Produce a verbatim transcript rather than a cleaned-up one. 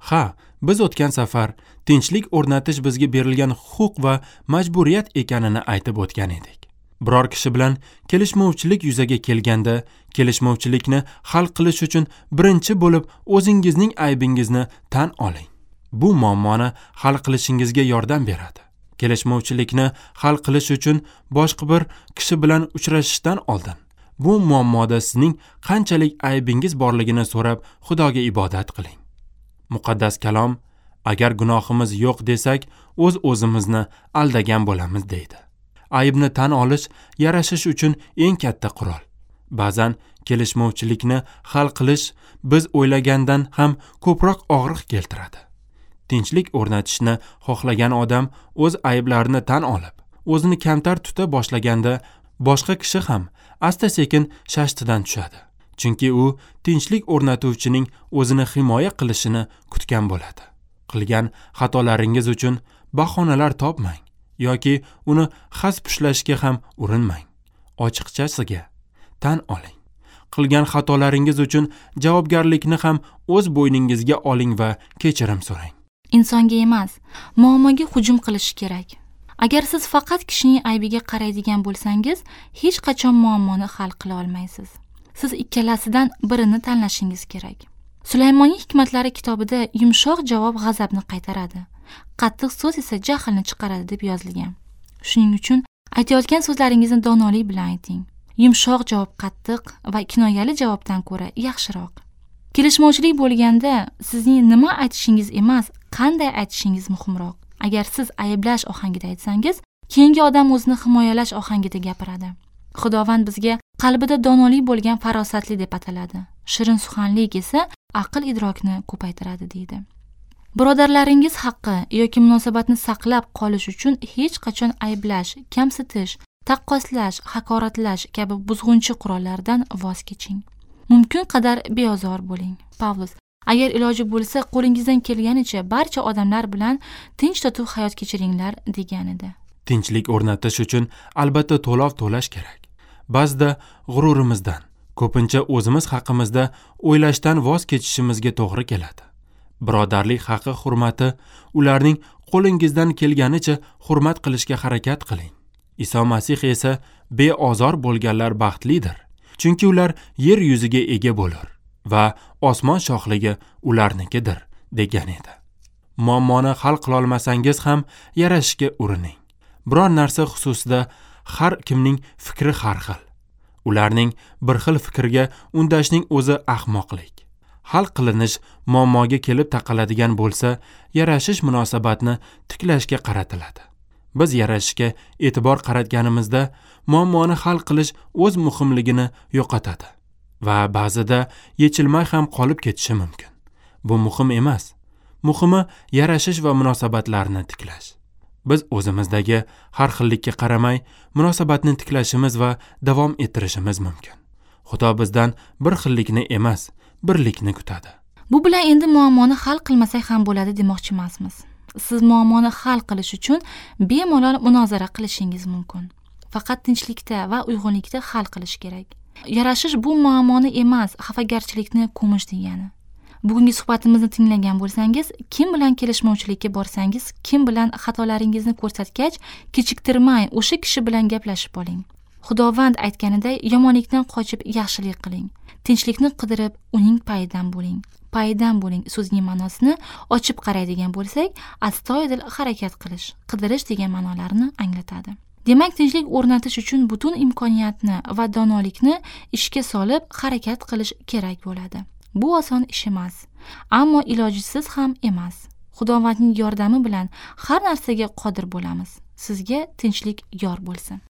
Ha, biz o'tgan safar tinchlik o'rnatish bizga berilgan huquq va majburiyat ekanini aytib o'tgan edik. Biror kishi bilan kelishmovchilik yuzaga kelganda, kelishmovchilikni hal qilish uchun birinchi bo'lib o'zingizning aybingizni tan oling. Bu muammoni hal qilishingizga yordam beradi. Kelishmovchilikni hal qilish uchun boshqa bir kishi bilan uchrashishdan oldin bu muammoda sizning qanchalik aybingiz borligini so'rab Xudoga ibodat qiling. Muqaddas kalom, agar gunohimiz yo'q desak, o'z o'zimizni aldagan bo'lamiz deydi. Aybni tan olish yarashish uchun eng katta qurol. Ba'zan kelishmovchilikni hal qilish biz o'ylagandan ham ko'proq og'riq keltiradi. Tinchlik o'rnatishni xohlagan odam o'z ayblarini tan olib, o'zini kamtar tuta boshlaganda boshqa kishi ham asta-sekin shashtidan tushadi. Chunki u tinchlik o'rnatuvchining o'zini himoya qilishini kutgan bo'ladi. Qilgan xatolaringiz uchun bahonalar topmang yoki uni xas-pushlashga ham urinmang. Ochiqchasiga tan oling. Qilgan xatolaringiz uchun javobgarlikni ham o'z bo'yningizga oling va kechirim so'rang. Insonga emas, muammoga hujum qilish kerak. Agar siz faqat kishining aybiga qaraydigan bo'lsangiz, hech qachon muammoni hal qila olmaysiz. Siz ikkalasidan birini tanlashingiz kerak. Sulaymonning hikmatlari kitobida yumshoq javob g'azabni qaytaradi, qattiq so'z esa jahlni chiqaradi deb yozilgan. Shuning uchun aytayotgan so'zlaringizni donolik bilan ayting. Yumshoq javob qattiq va kinoyali javobdan ko'ra yaxshiroq. Kelishmovchilik bo'lganda sizning nima aytishingiz emas, qanday aytishingiz muhimroq. Agar siz ayblash ohangida aytsangiz, keyingi odam o'zini himoyalash ohangida gapiradi. Xudovand bizga qalbida donolik bo'lgan farosatli deb ataladi. Shirin suxanlik esa aql idrokni ko'paytiradi deydi. Birodarlaringiz haqqi yoki munosabatni saqlab qolish uchun hech qachon ayblash, kamsitish, taqqoslash, haqoratlash kabi buzg'unchi qurollardan voz keching. Mumkin qadar beozor bo'ling. Pavlus: agar iloji bo'lsa, qo'lingizdan kelganicha barcha odamlar bilan tinch totuv hayot kechiringlar degan edi. Tinchlik o'rnatish uchun albatta to'lov to'lash kerak. Ba'zida g'ururimizdan, ko'pincha o'zimiz haqimizda o'ylashdan voz kechishimizga to'g'ri keladi. Birodarlik haqqi hurmati, ularning qo'lingizdan kelganicha hurmat qilishga harakat qiling. Iso Masih esa beozor bo'lganlar baxtlidir, chunki ular yer yuziga ega bo'lar va osmon shohligi ularnikidir degan edi. Muammoni hal qila olmasangiz ham yarashishga urining. Biror narsa xususida har kimning fikri har xil. Ularning bir xil fikrga undashning o'zi ahmoqlik. Hal qilinish muammoga kelib taqaladigan bo'lsa, yarashish munosabatni tiklashga qaratiladi. Biz yarashishga e'tibor qaratganimizda muammoni hal qilish o'z muhimligini yo'qotadi va ba'zida yechilmay ham qolib ketishi mumkin. Bu muhim emas. Muhimi yarashish va munosabatlarni tiklash. Biz o'zimizdagi har xillikka qaramay munosabatni tiklashimiz va davom ettirishimiz mumkin. Xudo bizdan bir xillikni emas, birlikni kutadi. Bu bilan endi muammoni hal qilmasak ham bo'ladi demoqchi emasmiz. Siz muammoni hal qilish uchun bemalol munozara qilishingiz mumkin. Faqat tinchlikda va uyg'unlikda hal qilish kerak. Yarashish bu muammoni emas, xafagarchilikni ko'mish degani. Bugungi suhbatimizni tinglagan bo'lsangiz, kim bilan kelishmovchilikka borsangiz, kim bilan xatolaringizni ko'rsatgach, kechiktirmay o'sha kishi bilan gaplashib oling. Xudovand aytganiday yomonlikdan qochib yaxshilik qiling. Tinchlikni qidirib, uning payidan bo'ling. Payidan bo'ling so'zining ma'nosini ochib qaraydigan bo'lsak, astoydil harakat qilish, qidirish degan ma'nolarni anglatadi. Demak, tinchlik o'rnatish uchun butun imkoniyatni va donolikni ishga solib harakat qilish kerak bo'ladi. Bu oson ish emas, ammo ilojisiz ham emas. Xudovandning yordami bilan har narsaga qodir bo'lamiz. Sizga tinchlik yor bo'lsin.